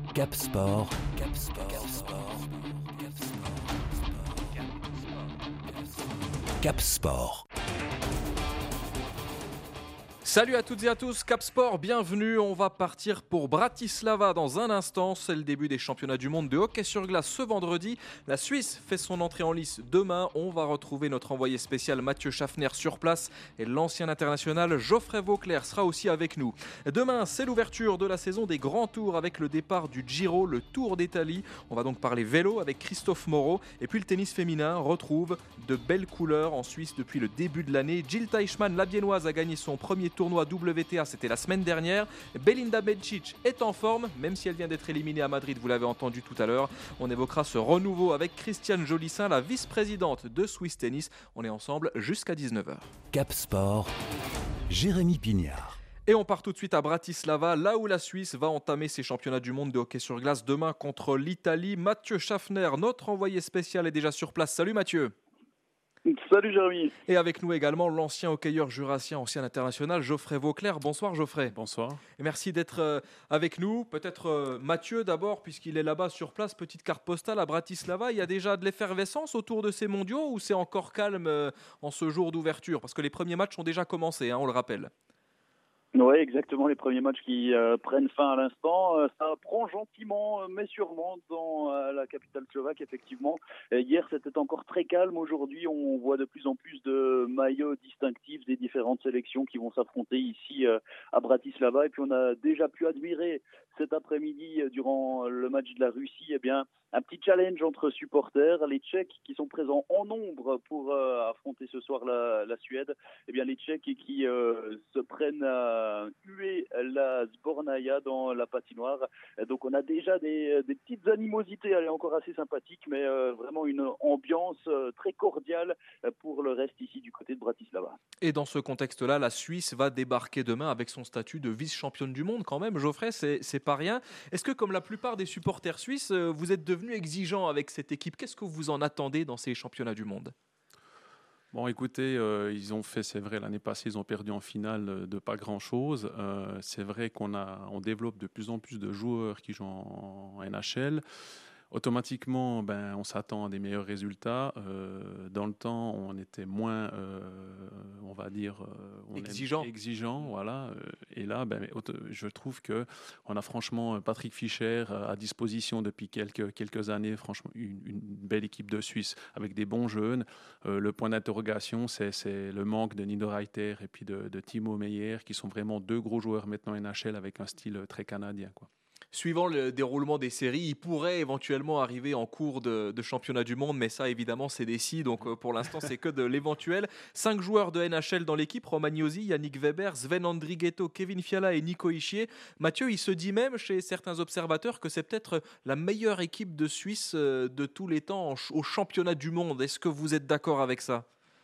Cap Sport. Cap Sport. Cap Sport. Cap Sport. Salut à toutes et à tous, Cap Sport, bienvenue. On va partir pour Bratislava dans un instant. C'est le début des championnats du monde de hockey sur glace ce vendredi. La Suisse fait son entrée en lice demain. On va retrouver notre envoyé spécial Mathieu Schaffner sur place et l'ancien international Geoffrey Vauclair sera aussi avec nous. Demain, c'est l'ouverture de la saison des grands tours avec le départ du Giro, le Tour d'Italie. On va donc parler vélo avec Christophe Moreau. Et puis le tennis féminin retrouve de belles couleurs en Suisse depuis le début de l'année. Jill Teichmann, la Biennoise, a gagné son premier tournoi WTA, c'était la semaine dernière. Belinda Bencic est en forme, même si elle vient d'être éliminée à Madrid, vous l'avez entendu tout à l'heure. On évoquera ce renouveau avec Christiane Jolissin, la vice-présidente de Swiss Tennis. On est ensemble jusqu'à 19h. Cap Sport, Jérémy Pignard. Et on part tout de suite à Bratislava, là où la Suisse va entamer ses championnats du monde de hockey sur glace demain contre l'Italie. Mathieu Schaffner, notre envoyé spécial, est déjà sur place. Salut Mathieu. Salut Jérémy. Et avec nous également l'ancien hockeyeur jurassien, ancien international, Geoffrey Vauclair. Bonsoir Geoffrey. Bonsoir. Et merci d'être avec nous. Peut-être Mathieu d'abord, puisqu'il est là-bas sur place, petite carte postale à Bratislava. Il y a déjà de l'effervescence autour de ces mondiaux ou c'est encore calme en ce jour d'ouverture? Parce que les premiers matchs ont déjà commencé, on le rappelle. Oui, exactement, les premiers matchs qui prennent fin à l'instant. Ça prend gentiment, mais sûrement, dans la capitale slovaque, effectivement. Hier, c'était encore très calme. Aujourd'hui, on voit de plus en plus de maillots distinctifs des différentes sélections qui vont s'affronter ici à Bratislava. Et puis, on a déjà pu admirer cet après-midi, durant le match de la Russie, eh bien, un petit challenge entre supporters. Les Tchèques qui sont présents en nombre pour affronter ce soir la Suède. Eh bien, les Tchèques qui se prennent à huer la Zbornaja dans la patinoire. Donc, on a déjà des petites animosités, elle est encore assez sympathique, mais vraiment une ambiance très cordiale pour le reste ici du côté de Bratislava. Et dans ce contexte-là, la Suisse va débarquer demain avec son statut de vice-championne du monde quand même. Geoffrey, c'est pas rien. Est-ce que, comme la plupart des supporters suisses, vous êtes devenu exigeant avec cette équipe? Qu'est-ce que vous en attendez dans ces championnats du monde? Bon, écoutez, ils ont fait, c'est vrai, l'année passée, ils ont perdu en finale de pas grand-chose. C'est vrai on développe de plus en plus de joueurs qui jouent en NHL. Automatiquement, on s'attend à des meilleurs résultats. Dans le temps, on était moins, on va dire, exigeant, voilà. Et là, je trouve que on a franchement Patrick Fischer à disposition depuis quelques années. Franchement, une belle équipe de Suisse avec des bons jeunes. Le point d'interrogation, c'est le manque de Niederreiter et puis de Timo Meyer, qui sont vraiment deux gros joueurs maintenant NHL avec un style très canadien, quoi. Suivant le déroulement des séries, il pourrait éventuellement arriver en cours de championnat du monde, mais ça évidemment c'est des si, donc pour l'instant c'est que de l'éventuel. 5 joueurs de NHL dans l'équipe, Romagnosi, Yannick Weber, Sven Andrighetto, Kevin Fiala et Nico Hischier. Mathieu, il se dit même chez certains observateurs que c'est peut-être la meilleure équipe de Suisse de tous les temps au championnat du monde. Est-ce que vous êtes d'accord avec ça ?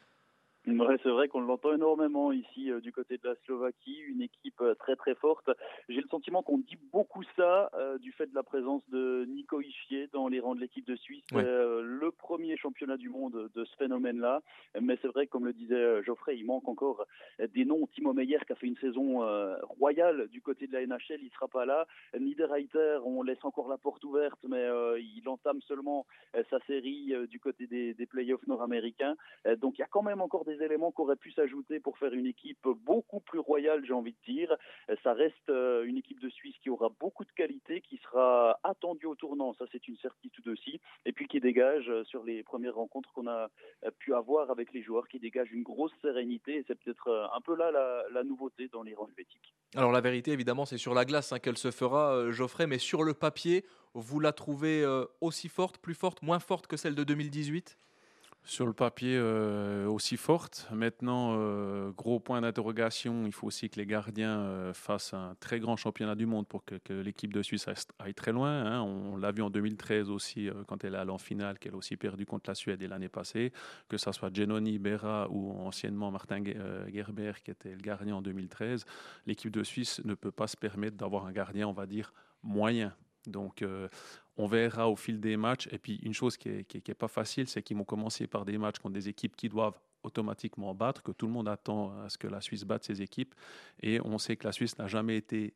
Ouais, c'est vrai qu'on l'entend énormément ici du côté de la Slovaquie, une équipe très très forte. J'ai le sentiment qu'on dit beaucoup ça du fait de la présence de Nico Hischier dans les rangs de l'équipe de Suisse. Ouais. Le premier championnat du monde de ce phénomène-là. Mais c'est vrai, comme le disait Geoffrey, il manque encore des noms. Timo Meyer qui a fait une saison royale du côté de la NHL, il sera pas là. Niederreiter, on laisse encore la porte ouverte, mais il entame seulement sa série du côté des playoffs nord-américains. Donc il y a quand même encore des éléments qui auraient pu s'ajouter pour faire une équipe beaucoup plus royale, j'ai envie de dire. Ça reste une équipe de Suisse qui aura beaucoup de qualité, qui sera attendue au tournant, ça c'est une certitude aussi, et puis qui dégage sur les premières rencontres qu'on a pu avoir avec les joueurs, qui dégage une grosse sérénité, et c'est peut-être un peu là la nouveauté dans les rangs helvétiques. Alors la vérité évidemment c'est sur la glace qu'elle se fera, Geoffrey, mais sur le papier, vous la trouvez aussi forte, plus forte, moins forte que celle de 2018 ? Sur le papier, aussi forte. Maintenant, gros point d'interrogation, il faut aussi que les gardiens fassent un très grand championnat du monde pour que l'équipe de Suisse aille très loin. On l'a vu en 2013 aussi, quand elle est allée en finale, qu'elle a aussi perdu contre la Suède et l'année passée, que ça soit Genoni, Berra ou anciennement Martin Gerber, qui était le gardien en 2013. L'équipe de Suisse ne peut pas se permettre d'avoir un gardien, on va dire, moyen. Donc, on verra au fil des matchs. Et puis, une chose qui est pas facile, c'est qu'ils vont commencer par des matchs contre des équipes qui doivent automatiquement battre, que tout le monde attend à ce que la Suisse batte ses équipes. Et on sait que la Suisse n'a jamais été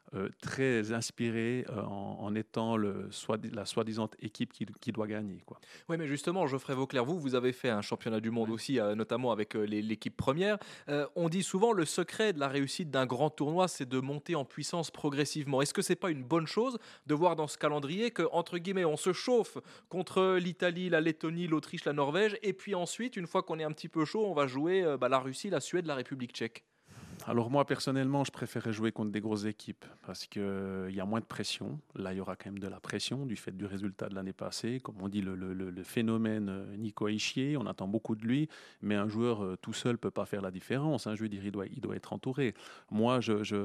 très inspiré en étant la soi-disant équipe qui doit gagner, quoi. Oui, mais justement, Geoffrey Vauclair, vous avez fait un championnat du monde aussi, notamment avec l'équipe première. On dit souvent le secret de la réussite d'un grand tournoi, c'est de monter en puissance progressivement. Est-ce que c'est pas une bonne chose de voir dans ce calendrier que, entre guillemets, on se chauffe contre l'Italie, la Lettonie, l'Autriche, la Norvège, et puis ensuite, une fois qu'on est un petit peu chaud, on va jouer la Russie, la Suède, la République tchèque? Alors moi, personnellement, je préférais jouer contre des grosses équipes parce qu'il y a moins de pression. Là, il y aura quand même de la pression du fait du résultat de l'année passée. Comme on dit, le phénomène Nico Hischier, on attend beaucoup de lui, mais un joueur tout seul ne peut pas faire la différence, hein. Je veux dire, il doit être entouré. Moi,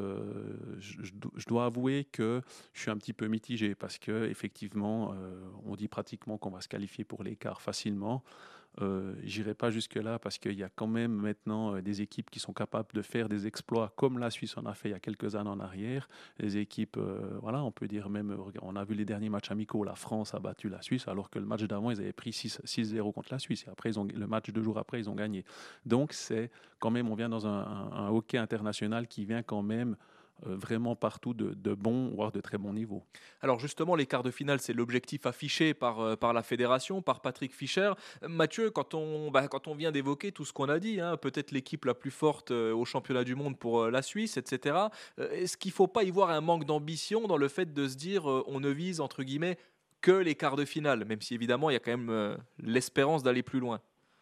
je dois avouer que je suis un petit peu mitigé parce qu'effectivement, on dit pratiquement qu'on va se qualifier pour l'écart facilement. J'irai pas jusque-là parce qu'il y a quand même maintenant des équipes qui sont capables de faire des exploits comme la Suisse en a fait il y a quelques années en arrière. Les équipes, voilà, on peut dire même, on a vu les derniers matchs amicaux, la France a battu la Suisse alors que le match d'avant, ils avaient pris 6-0 contre la Suisse. Et après, le match 2 jours après, ils ont gagné. Donc, c'est quand même, on vient dans un hockey international qui vient quand même vraiment partout de bons, voire de très bons niveaux. Alors justement, les quarts de finale, c'est l'objectif affiché par la fédération, par Patrick Fischer. Mathieu, quand on vient d'évoquer tout ce qu'on a dit, hein, peut-être l'équipe la plus forte au championnat du monde pour la Suisse, etc., est-ce qu'il ne faut pas y voir un manque d'ambition dans le fait de se dire on ne vise, entre guillemets, que les quarts de finale, même si évidemment il y a quand même l'espérance d'aller plus loin?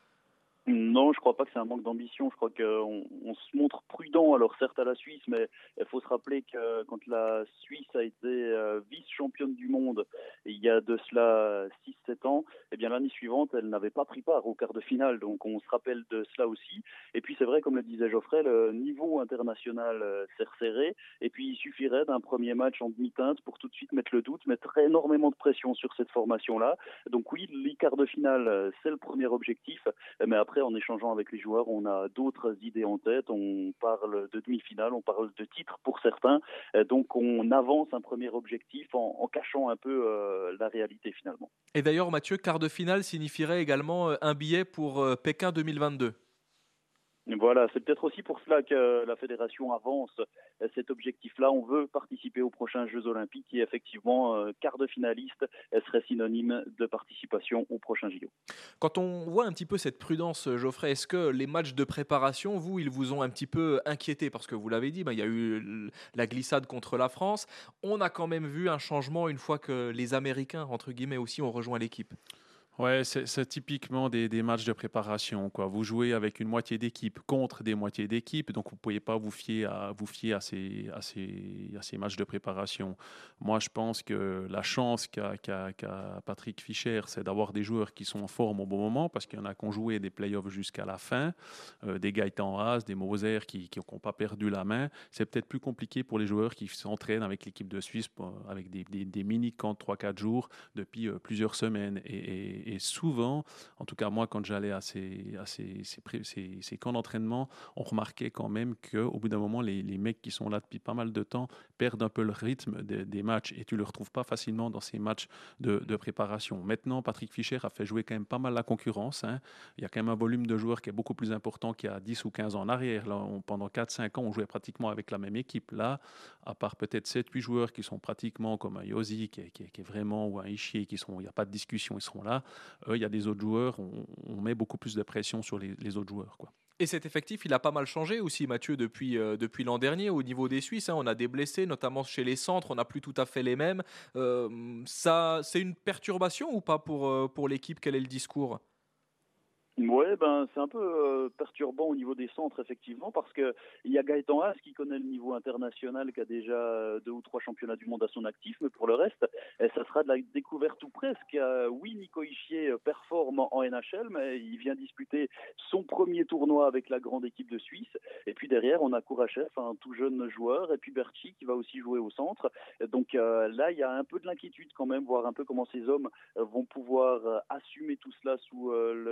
Non, je crois pas que c'est un manque d'ambition. Je crois qu'on se montre prudent, alors certes à la Suisse, mais il faut se rappeler que quand la Suisse a été vice-championne du monde il y a de cela 6-7 ans, eh bien l'année suivante, elle n'avait pas pris part au quart de finale. Donc on se rappelle de cela aussi. Et puis c'est vrai, comme le disait Geoffrey, le niveau international s'est resserré. Et puis il suffirait d'un premier match en demi-teinte pour tout de suite mettre le doute, mettre énormément de pression sur cette formation-là. Donc oui, les quarts de finale, c'est le premier objectif. Mais après, en échangeant avec les joueurs, on a d'autres idées en tête. On parle de demi-finale, on parle de titre pour certains. Donc on avance un premier objectif en cachant un peu la réalité finalement. Et d'ailleurs, Mathieu, quart de finale signifierait également un billet pour Pékin 2022. Voilà, c'est peut-être aussi pour cela que la fédération avance cet objectif-là. On veut participer aux prochains Jeux Olympiques et effectivement, quart de finaliste serait synonyme de participation aux prochains JO. Quand on voit un petit peu cette prudence, Geoffrey, est-ce que les matchs de préparation, ils vous ont un petit peu inquiété? Parce que vous l'avez dit, il y a eu la glissade contre la France. On a quand même vu un changement une fois que les Américains, entre guillemets aussi, ont rejoint l'équipe. Ouais, c'est typiquement des matchs de préparation, quoi. Vous jouez avec une moitié d'équipe contre des moitiés d'équipe, donc vous ne pouvez pas vous fier à ces matchs de préparation. Moi, je pense que la chance qu'a Patrick Fischer, c'est d'avoir des joueurs qui sont en forme au bon moment, parce qu'il y en a qui ont joué des playoffs jusqu'à la fin, des Gaëtan Haas, des Moser qui n'ont pas perdu la main. C'est peut-être plus compliqué pour les joueurs qui s'entraînent avec l'équipe de Suisse, avec des mini-camps de 3-4 jours depuis plusieurs semaines. Et souvent, en tout cas moi, quand j'allais à ces camps d'entraînement, on remarquait quand même qu'au bout d'un moment, les mecs qui sont là depuis pas mal de temps perdent un peu le rythme des matchs et tu ne le retrouves pas facilement dans ces matchs de préparation. Maintenant, Patrick Fischer a fait jouer quand même pas mal la concurrence, hein. Il y a quand même un volume de joueurs qui est beaucoup plus important qu'il y a 10 ou 15 ans en arrière. Là, pendant 4-5 ans, on jouait pratiquement avec la même équipe. Là, à part peut-être 7-8 joueurs qui sont pratiquement comme un Yosi, qui est vraiment, ou un Hischier, il n'y a pas de discussion, ils seront là. Il y a des autres joueurs, on met beaucoup plus de pression sur les autres joueurs, quoi. Et cet effectif, il a pas mal changé aussi, Mathieu, depuis l'an dernier au niveau des Suisses, hein. On a des blessés, notamment chez les centres, on n'a plus tout à fait les mêmes. Ça, c'est une perturbation ou pas pour l'équipe? Quel est le discours? Ouais, c'est un peu perturbant au niveau des centres, effectivement, parce que il y a Gaëtan Haas qui connaît le niveau international, qui a déjà 2 ou 3 championnats du monde à son actif, mais pour le reste, ça sera de la découverte ou presque. Oui, Nico Hischier performe en NHL, mais il vient disputer son premier tournoi avec la grande équipe de Suisse. Et puis derrière, on a Kourachev, un tout jeune joueur, et puis Berchi qui va aussi jouer au centre. Donc là, il y a un peu de l'inquiétude quand même, voir un peu comment ces hommes vont pouvoir assumer tout cela sous le maillot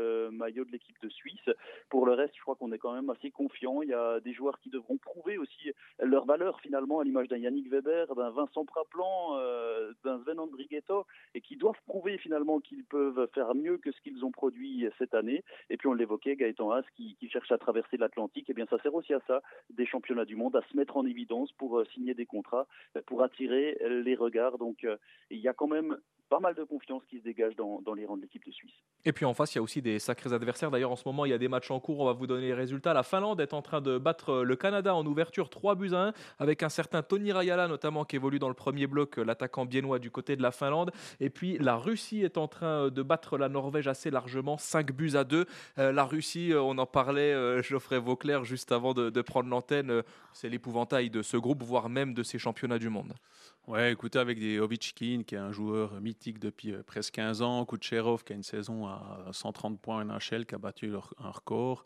maillot de l'équipe de Suisse. Pour le reste, je crois qu'on est quand même assez confiant. Il y a des joueurs qui devront prouver aussi leur valeur finalement, à l'image d'un Yannick Weber, d'un Vincent Praplan, d'un Sven Andrighetto, et qui doivent prouver finalement qu'ils peuvent faire mieux que ce qu'ils ont produit cette année. Et puis on l'évoquait, Gaëtan Haas qui cherche à traverser l'Atlantique, et bien ça sert aussi à ça, des championnats du monde, à se mettre en évidence pour signer des contrats, pour attirer les regards. Donc il y a quand même pas mal de confiance qui se dégage dans les rangs de l'équipe de Suisse. Et puis en face, il y a aussi des sacrés adversaires. D'ailleurs, en ce moment, il y a des matchs en cours. On va vous donner les résultats. La Finlande est en train de battre le Canada en ouverture 3-1 avec un certain Toni Rajala notamment qui évolue dans le premier bloc, l'attaquant biennois du côté de la Finlande. Et puis la Russie est en train de battre la Norvège assez largement 5-2. La Russie, on en parlait, Geoffrey Vauclair, juste avant de prendre l'antenne. C'est l'épouvantail de ce groupe, voire même de ces championnats du monde. Ouais, écoutez, avec des Ovechkin, qui est un joueur mythique depuis presque 15 ans, Kucherov, qui a une saison à 130 points en NHL, qui a battu un record.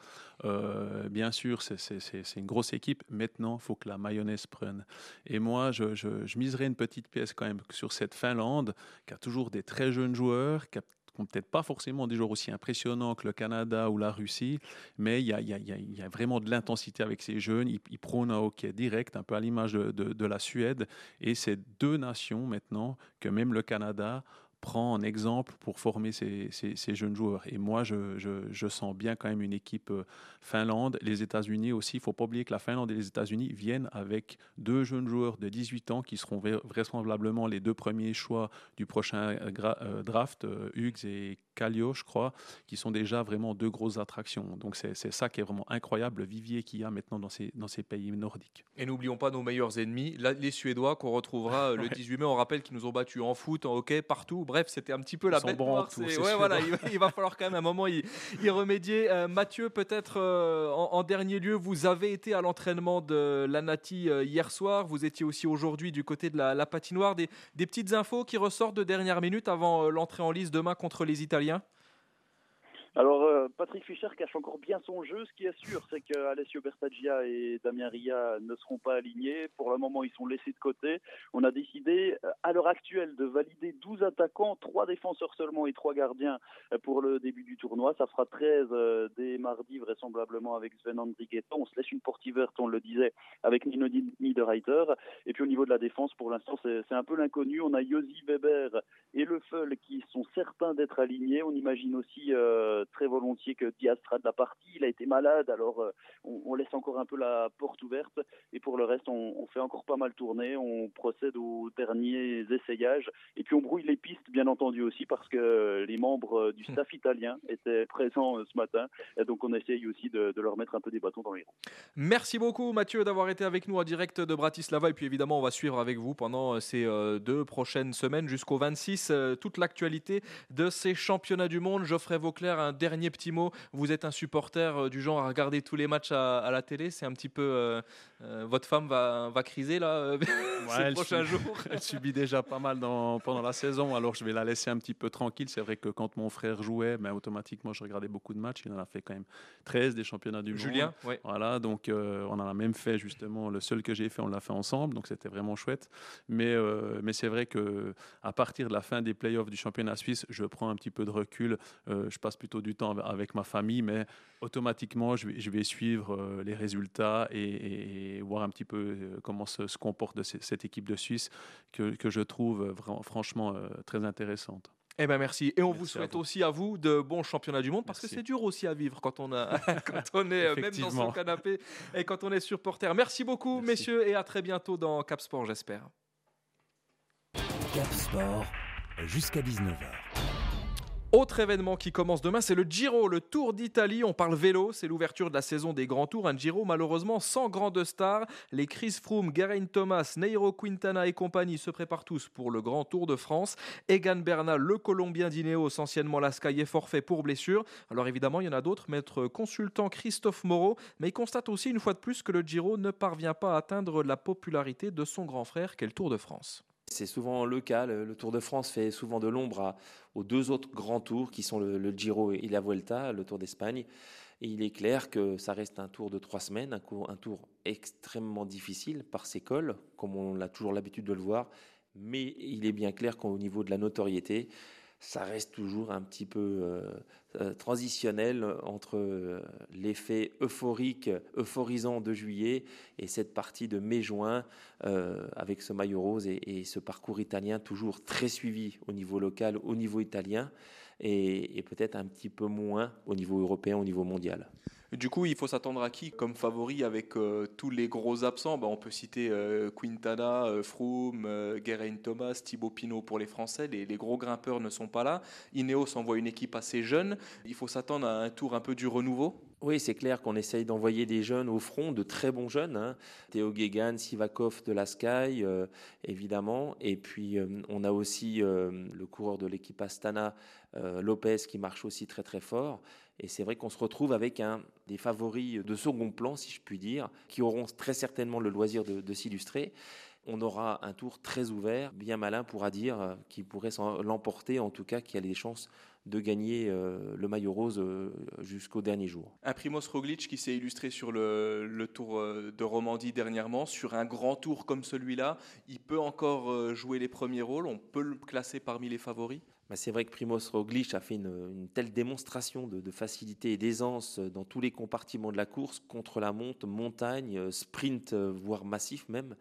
Bien sûr, c'est une grosse équipe. Maintenant, il faut que la mayonnaise prenne. Et moi, je miserais une petite pièce quand même sur cette Finlande, qui a toujours des très jeunes joueurs, qui n'ont peut-être pas forcément des joueurs aussi impressionnants que le Canada ou la Russie, mais il y a vraiment de l'intensité avec ces jeunes. Ils prônent un hockey direct, un peu à l'image de la Suède. Et c'est deux nations maintenant que même le Canada prend en exemple pour former ces jeunes joueurs. Et moi, je sens bien quand même une équipe Finlande. Les États-Unis aussi, il ne faut pas oublier que la Finlande et les États-Unis viennent avec deux jeunes joueurs de 18 ans qui seront vraisemblablement les deux premiers choix du prochain draft, Hughes et Kallio, je crois, qui sont déjà vraiment deux grosses attractions. Donc c'est ça qui est vraiment incroyable, le vivier qu'il y a maintenant dans ces pays nordiques. Et n'oublions pas nos meilleurs ennemis, les Suédois qu'on retrouvera le 18 mai. On rappelle qu'ils nous ont battus en foot, en hockey, partout. Bref, c'était un petit peu la bête noire. Voilà, il va falloir quand même à un moment y remédier. Mathieu, peut-être en dernier lieu, vous avez été à l'entraînement de la Nati hier soir. Vous étiez aussi aujourd'hui du côté de la patinoire. Des petites infos qui ressortent de dernière minute avant l'entrée en lice demain contre les Italiens. Alors, Patrick Fischer cache encore bien son jeu. Ce qui est sûr, c'est qu'Alessio Bertaggia et Damien Ria ne seront pas alignés. Pour le moment, ils sont laissés de côté. On a décidé, à l'heure actuelle, de valider 12 attaquants, 3 défenseurs seulement et 3 gardiens pour le début du tournoi. Ça fera 13 dès mardi, vraisemblablement, avec Sven Andrighetto. On se laisse une porte ouverte, on le disait, avec Nino Niederreiter. Et puis, au niveau de la défense, pour l'instant, c'est un peu l'inconnu. On a Josi Weber et Le Feul qui sont certains d'être alignés. On imagine aussi très volontiers que Diaz sera de la partie. Il a été malade, alors on laisse encore un peu la porte ouverte. Et pour le reste, on fait encore pas mal tourner. On procède aux derniers essayages. Et puis on brouille les pistes, bien entendu aussi, parce que les membres du staff italien étaient présents ce matin. Et donc on essaye aussi de leur mettre un peu des bâtons dans les roues. Merci beaucoup Mathieu d'avoir été avec nous en direct de Bratislava. Et puis évidemment, on va suivre avec vous pendant ces 2 prochaines semaines jusqu'au 26 toute l'actualité de ces championnats du monde. Geoffrey Vauclair, un dernier petit mot. Vous êtes un supporter du genre à regarder tous les matchs à la télé. C'est un petit peu... votre femme va criser là ces prochains jours. Elle subit déjà pas mal pendant la saison. Alors je vais la laisser un petit peu tranquille. C'est vrai que quand mon frère jouait, automatiquement je regardais beaucoup de matchs. Il en a fait quand même 13 des championnats du monde. Julien, oui. Voilà, donc on en a même fait justement, le seul que j'ai fait, on l'a fait ensemble. Donc c'était vraiment chouette. Mais c'est vrai qu'à partir de la fin des playoffs du championnat suisse, je prends un petit peu de recul. Je passe plutôt du temps avec ma famille, mais automatiquement, je vais suivre les résultats et voir un petit peu comment se comporte cette équipe de Suisse que je trouve franchement très intéressante. Eh ben merci. Et on vous souhaite aussi à vous de bons championnats du monde parce que c'est dur aussi à vivre quand on est même dans son canapé et quand on est supporter. Merci beaucoup messieurs et à très bientôt dans Cap Sport, j'espère. Cap Sport, jusqu'à 19h. Autre événement qui commence demain, c'est le Giro, le Tour d'Italie. On parle vélo, c'est l'ouverture de la saison des grands tours. Un Giro malheureusement sans grandes stars. Les Chris Froome, Geraint Thomas, Nairo Quintana et compagnie se préparent tous pour le Grand Tour de France. Egan Bernal, le Colombien d'Ineos, anciennement Lascaux, est forfait pour blessure. Alors évidemment, il y en a d'autres, maître consultant Christophe Moreau, mais il constate aussi une fois de plus que le Giro ne parvient pas à atteindre la popularité de son grand frère qu'est le Tour de France. C'est souvent le cas. Le Tour de France fait souvent de l'ombre aux 2 autres grands tours qui sont le Giro et la Vuelta, le Tour d'Espagne. Et il est clair que ça reste un tour de 3 semaines, un tour extrêmement difficile par ses cols, comme on a toujours l'habitude de le voir. Mais il est bien clair qu'au niveau de la notoriété, Ça reste toujours un petit peu transitionnel entre l'effet euphorisant de juillet et cette partie de mai-juin avec ce maillot rose et ce parcours italien toujours très suivi au niveau local, au niveau italien et peut-être un petit peu moins au niveau européen, au niveau mondial. Du coup, il faut s'attendre à qui comme favori avec tous les gros absents? On peut citer Quintana, Froome, Geraint Thomas, Thibaut Pinot pour les Français. Les gros grimpeurs ne sont pas là. Ineos envoie une équipe assez jeune. Il faut s'attendre à un tour un peu du renouveau. Oui, c'est clair qu'on essaye d'envoyer des jeunes au front, de très bons jeunes. Hein. Théo Geoghegan, Sivakov de la Sky, évidemment. Et puis, on a aussi le coureur de l'équipe Astana, Lopez, qui marche aussi très très fort. Et c'est vrai qu'on se retrouve avec des favoris de second plan, si je puis dire, qui auront très certainement le loisir de s'illustrer. On aura un tour très ouvert, bien malin pourra dire, qui pourrait l'emporter, en tout cas, qui a les chances de gagner le maillot rose jusqu'au dernier jour. Un Primoz Roglic qui s'est illustré sur le Tour de Romandie dernièrement, sur un grand tour comme celui-là, il peut encore jouer les premiers rôles, on peut le classer parmi les favoris. C'est vrai que Primoz Roglic a fait une telle démonstration de facilité et d'aisance dans tous les compartiments de la course, contre la montagne, sprint, voire massif même.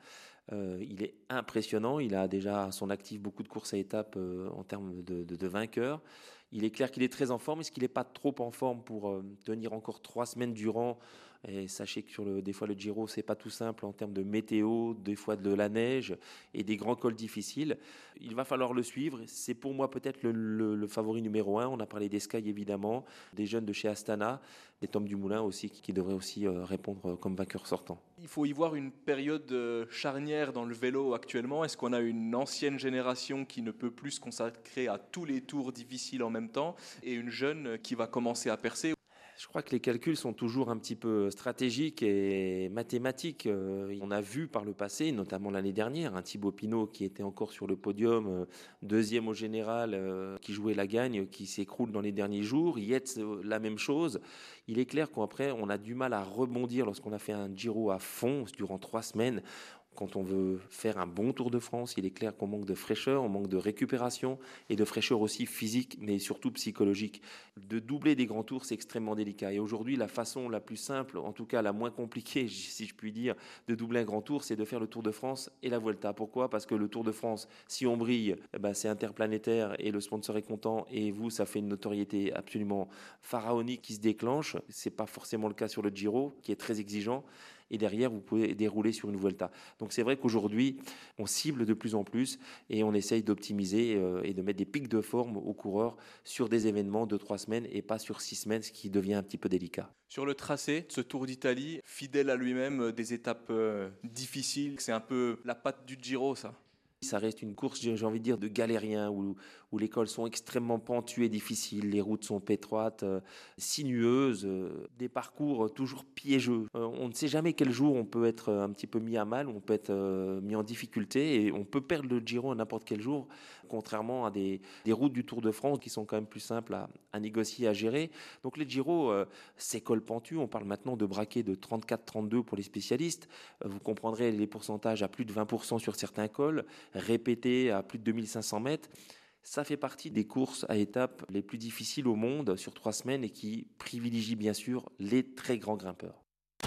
Il est impressionnant, il a déjà à son actif beaucoup de courses à étapes en termes de vainqueurs. Il est clair qu'il est très en forme. Est-ce qu'il n'est pas trop en forme pour tenir encore 3 semaines durant? Et sachez que des fois le Giro, c'est pas tout simple en termes de météo, des fois de la neige et des grands cols difficiles. Il va falloir le suivre. C'est pour moi peut-être le favori numéro 1. On a parlé des Sky évidemment, des jeunes de chez Astana, des Tom Dumoulin aussi qui devraient aussi répondre comme vainqueur sortant. Il faut y voir une période charnière dans le vélo actuellement. Est-ce qu'on a une ancienne génération qui ne peut plus se consacrer à tous les tours difficiles en même temps et une jeune qui va commencer à percer? Je crois que les calculs sont toujours un petit peu stratégiques et mathématiques. On a vu par le passé, notamment l'année dernière, un Thibaut Pinot qui était encore sur le podium, deuxième au général, qui jouait la gagne, qui s'écroule dans les derniers jours. Yates, la même chose. Il est clair qu'après, on a du mal à rebondir lorsqu'on a fait un Giro à fond durant 3 semaines. Quand on veut faire un bon Tour de France, il est clair qu'on manque de fraîcheur, on manque de récupération et de fraîcheur aussi physique, mais surtout psychologique. De doubler des grands tours, c'est extrêmement délicat. Et aujourd'hui, la façon la plus simple, en tout cas la moins compliquée, si je puis dire, de doubler un grand tour, c'est de faire le Tour de France et la Vuelta. Pourquoi ? Parce que le Tour de France, si on brille, c'est interplanétaire et le sponsor est content et vous, ça fait une notoriété absolument pharaonique qui se déclenche. C'est pas forcément le cas sur le Giro, qui est très exigeant. Et derrière, vous pouvez dérouler sur une Vuelta. Donc c'est vrai qu'aujourd'hui, on cible de plus en plus et on essaye d'optimiser et de mettre des pics de forme aux coureurs sur des événements de 3 semaines et pas sur 6 semaines, ce qui devient un petit peu délicat. Sur le tracé, ce Tour d'Italie, fidèle à lui-même, des étapes difficiles, c'est un peu la patte du Giro, ça. Ça reste une course, j'ai envie de dire, de galériens où les cols sont extrêmement pentus et difficiles, les routes sont étroites, sinueuses, des parcours toujours piégeux. On ne sait jamais quel jour on peut être un petit peu mis à mal, on peut être mis en difficulté et on peut perdre le Giro à n'importe quel jour, contrairement à des routes du Tour de France qui sont quand même plus simples à négocier, à gérer. Donc les Giro, ces cols pentus, on parle maintenant de braquets de 34-32 pour les spécialistes. Vous comprendrez les pourcentages à plus de 20% sur certains cols, répétés à plus de 2500 mètres. Ça fait partie des courses à étapes les plus difficiles au monde sur 3 semaines et qui privilégient bien sûr les très grands grimpeurs.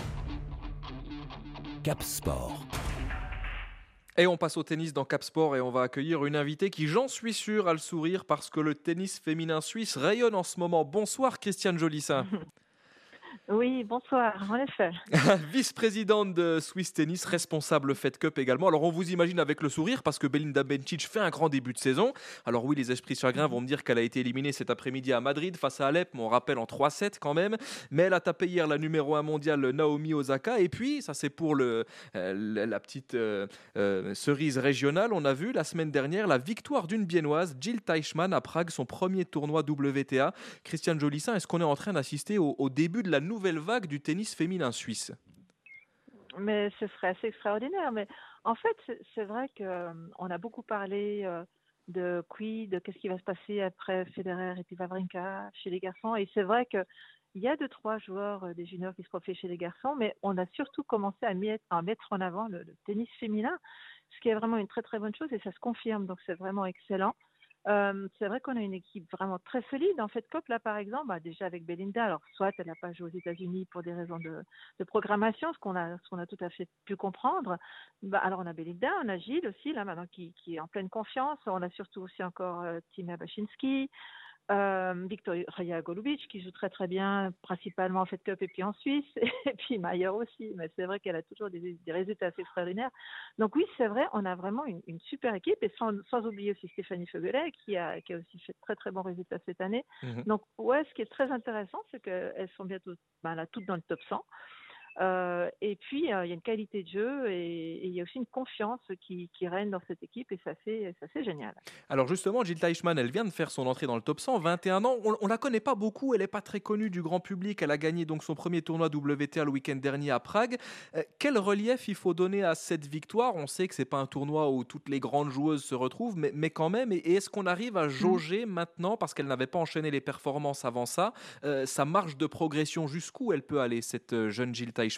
Cap Sport. Et on passe au tennis dans Cap Sport et on va accueillir une invitée qui, j'en suis sûr, a le sourire parce que le tennis féminin suisse rayonne en ce moment. Bonsoir Christiane Jolissin. Oui, bonsoir, en effet. Vice-présidente de Swiss Tennis, responsable Fed Cup également. Alors on vous imagine avec le sourire parce que Belinda Bencic fait un grand début de saison. Alors oui, les esprits chagrins vont me dire qu'elle a été éliminée cet après-midi à Madrid face à Alep, mais on rappelle en 3-7 quand même. Mais elle a tapé hier la numéro 1 mondiale Naomi Osaka. Et puis, ça c'est pour la petite cerise régionale, on a vu la semaine dernière la victoire d'une Biennoise, Jill Teichmann à Prague, son premier tournoi WTA. Christiane Jolissin, est-ce qu'on est en train d'assister au début de la nouvelle vague du tennis féminin suisse? Mais ce serait assez extraordinaire. Mais en fait, c'est vrai qu'on a beaucoup parlé de qu'est-ce qui va se passer après Federer et puis Wawrinka chez les garçons. Et c'est vrai qu'il y a 2-3 joueurs des juniors qui se profilent chez les garçons, mais on a surtout commencé à mettre en avant le tennis féminin, ce qui est vraiment une très très bonne chose et ça se confirme. Donc c'est vraiment excellent. C'est vrai qu'on a une équipe vraiment très solide. En fait, Cup, là, par exemple, déjà avec Belinda, alors soit elle n'a pas joué aux États-Unis pour des raisons de programmation, ce qu'on a tout à fait pu comprendre. Alors, on a Belinda, on a Gilles aussi, là, maintenant, qui est en pleine confiance. On a surtout aussi encore Tima Bachinski. Victoria Golubic qui joue très très bien, principalement en Fed Cup et puis en Suisse, et puis Mayer aussi, mais c'est vrai qu'elle a toujours des résultats assez extraordinaires. Donc oui, c'est vrai, on a vraiment une super équipe, et sans oublier aussi Stéphanie Feugelet qui a aussi fait de très très bons résultats cette année. Donc ouais, ce qui est très intéressant, c'est qu'elles sont bientôt là, toutes dans le top 100. Et puis, il y a une qualité de jeu et il y a aussi une confiance qui règne dans cette équipe et ça c'est génial. Alors justement, Jill Teichmann, elle vient de faire son entrée dans le top 100, 21 ans. On la connaît pas beaucoup, elle n'est pas très connue du grand public. Elle a gagné donc son premier tournoi WTA le week-end dernier à Prague. Quel relief il faut donner à cette victoire? On sait que c'est pas un tournoi où toutes les grandes joueuses se retrouvent, mais quand même. Et est-ce qu'on arrive à jauger maintenant, parce qu'elle n'avait pas enchaîné les performances avant ça, sa marge de progression, jusqu'où elle peut aller, cette jeune Jill Teichmann?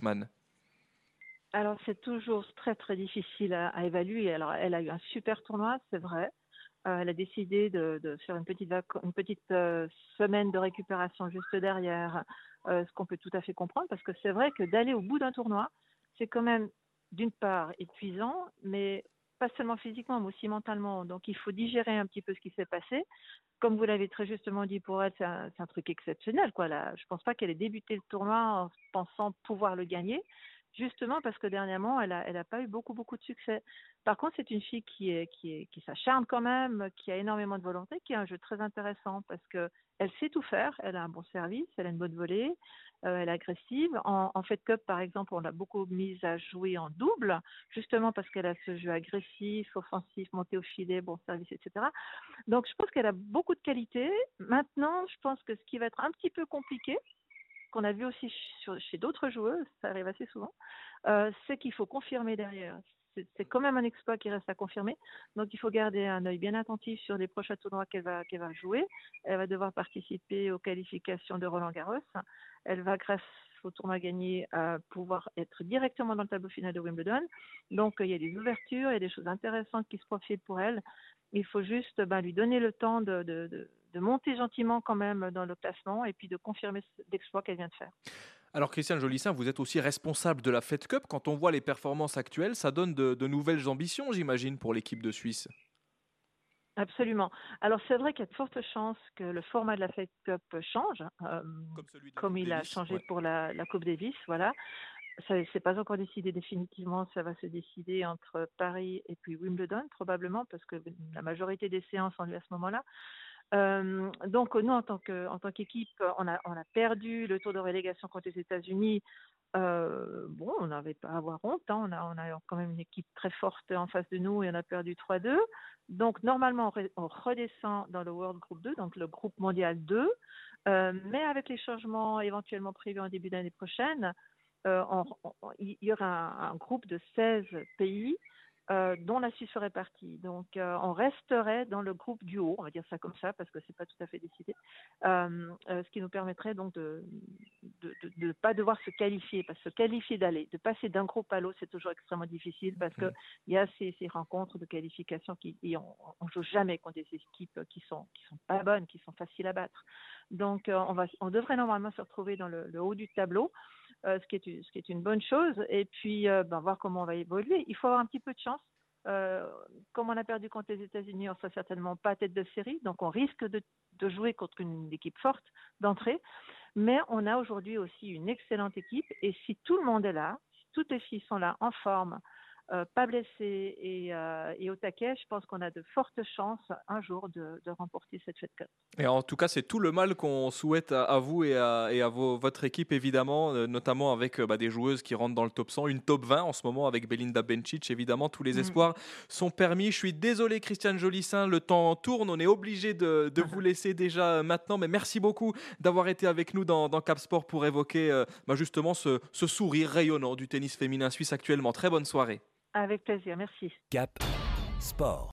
Alors, c'est toujours très, très difficile à évaluer. Alors, elle a eu un super tournoi, c'est vrai. Elle a décidé de faire une petite semaine de récupération juste derrière, ce qu'on peut tout à fait comprendre, parce que c'est vrai que d'aller au bout d'un tournoi, c'est quand même, d'une part, épuisant, mais pas seulement physiquement, mais aussi mentalement. Donc, il faut digérer un petit peu ce qui s'est passé. Comme vous l'avez très justement dit, pour elle, c'est un truc exceptionnel, quoi. Là, je ne pense pas qu'elle ait débuté le tournoi en pensant pouvoir le gagner, justement parce que dernièrement, elle a pas eu beaucoup de succès. Par contre, c'est une fille qui s'acharne quand même, qui a énormément de volonté, qui a un jeu très intéressant parce que elle sait tout faire. Elle a un bon service, elle a une bonne volée, elle est agressive. En Fed Cup, par exemple, on l'a beaucoup mise à jouer en double, justement parce qu'elle a ce jeu agressif, offensif, monté au filet, bon service, etc. Donc, je pense qu'elle a beaucoup de qualités. Maintenant, je pense que ce qui va être un petit peu compliqué, qu'on a vu aussi chez d'autres joueuses, ça arrive assez souvent, c'est qu'il faut confirmer derrière. C'est quand même un exploit qui reste à confirmer. Donc, il faut garder un œil bien attentif sur les prochains tournois qu'elle va jouer. Elle va devoir participer aux qualifications de Roland-Garros. Elle va, grâce au tournoi gagné, pouvoir être directement dans le tableau final de Wimbledon. Donc, il y a des ouvertures, il y a des choses intéressantes qui se profilent pour elle. Il faut juste lui donner le temps de monter gentiment quand même dans le classement et puis de confirmer l'exploit qu'elle vient de faire. Alors Christiane Jolissin, vous êtes aussi responsable de la Fed Cup. Quand on voit les performances actuelles, ça donne de nouvelles ambitions, j'imagine, pour l'équipe de Suisse. Absolument. Alors c'est vrai qu'il y a de fortes chances que le format de la Fed Cup change, comme il a changé pour la Coupe Davis, voilà. Ça c'est pas encore décidé définitivement, ça va se décider entre Paris et puis Wimbledon probablement, parce que la majorité des séances ont lieu à ce moment-là. Donc nous en tant qu'équipe, on a perdu le tour de relégation contre les États-Unis. On n'avait pas à avoir honte, hein. On a quand même une équipe très forte en face de nous et on a perdu 3-2. Donc normalement on redescend dans le World Group 2, donc le groupe mondial 2, mais avec les changements éventuellement prévus en début d'année prochaine, il y aura un groupe de 16 pays dont la Suisse ferait partie. Donc, on resterait dans le groupe du haut, on va dire ça comme ça, parce que c'est pas tout à fait décidé, ce qui nous permettrait donc de ne pas devoir se qualifier, parce que se qualifier de passer d'un groupe à l'autre, c'est toujours extrêmement difficile, parce que il y a ces rencontres de qualification on joue jamais contre des équipes qui sont pas bonnes, qui sont faciles à battre. Donc, on devrait normalement se retrouver dans le haut du tableau. Ce qui est une bonne chose, et puis voir comment on va évoluer. Il faut avoir un petit peu de chance. Comme on a perdu contre les États-Unis, on ne sera certainement pas tête de série, donc on risque de jouer contre une équipe forte d'entrée, mais on a aujourd'hui aussi une excellente équipe, et si tout le monde est là, si toutes les filles sont là, en forme, pas blessées et au taquet, je pense qu'on a de fortes chances un jour de remporter cette Fed Cup. Et en tout cas, c'est tout le mal qu'on souhaite à vous et à votre équipe, évidemment, notamment avec des joueuses qui rentrent dans le top 100, une top 20 en ce moment avec Belinda Bencic, évidemment, tous les espoirs sont permis. Je suis désolé, Christiane Jolissin, le temps tourne, on est obligé de vous laisser déjà maintenant, mais merci beaucoup d'avoir été avec nous dans Cap Sport pour évoquer justement ce sourire rayonnant du tennis féminin suisse actuellement. Très bonne soirée. Avec plaisir, merci. Cap Sport.